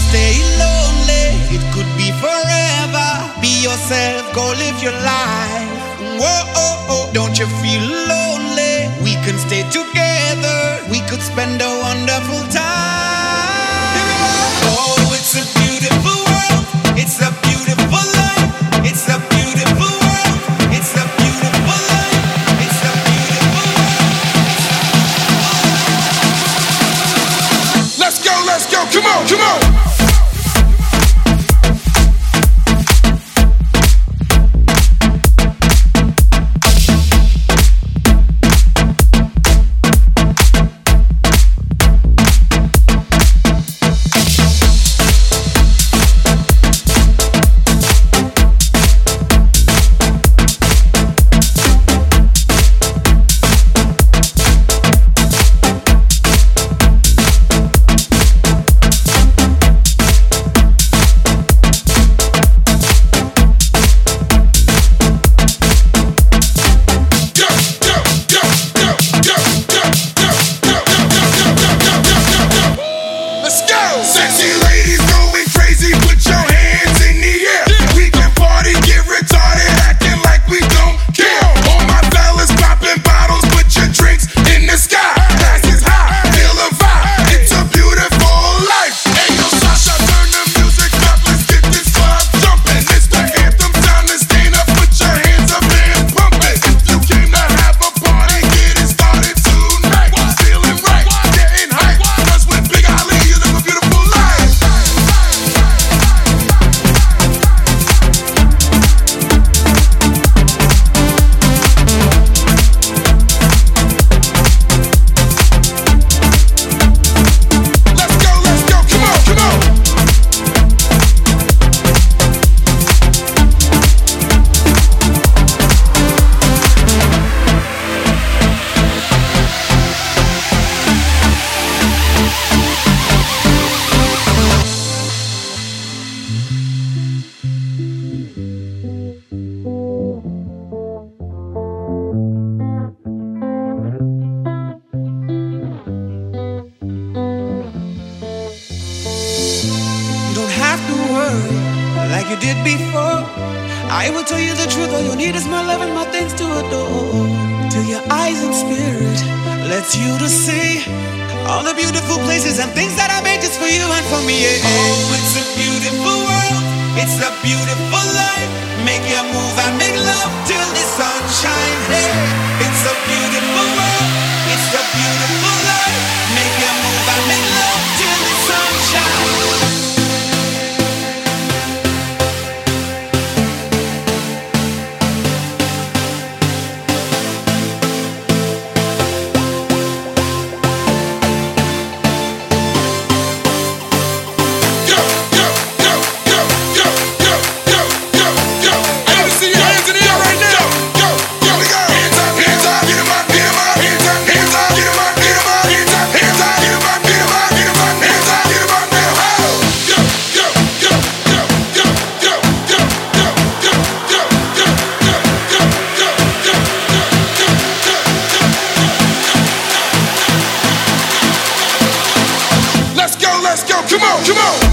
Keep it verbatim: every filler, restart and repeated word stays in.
stay lonely, it could be forever. Be yourself, go live your life. Whoa, oh, oh. Don't you feel lonely? We can stay together, we could spend a wonderful time. Oh, it's a beautiful world, it's a beautiful life, it's a beautiful world, it's a beautiful life, it's a beautiful world. Let's go, let's go, come on, come on. Like you did before, I will tell you the truth. All you need is my love and my things to adore. Till your eyes and spirit lets you to see all the beautiful places and things that I made just for you and for me. Yeah. Oh, it's a beautiful world, it's a beautiful life. Make your move and make love till the sun shines. Hey, it's a beautiful world, it's a beautiful life. Make your move and make love till the sun shines. Let's go, come on, come on.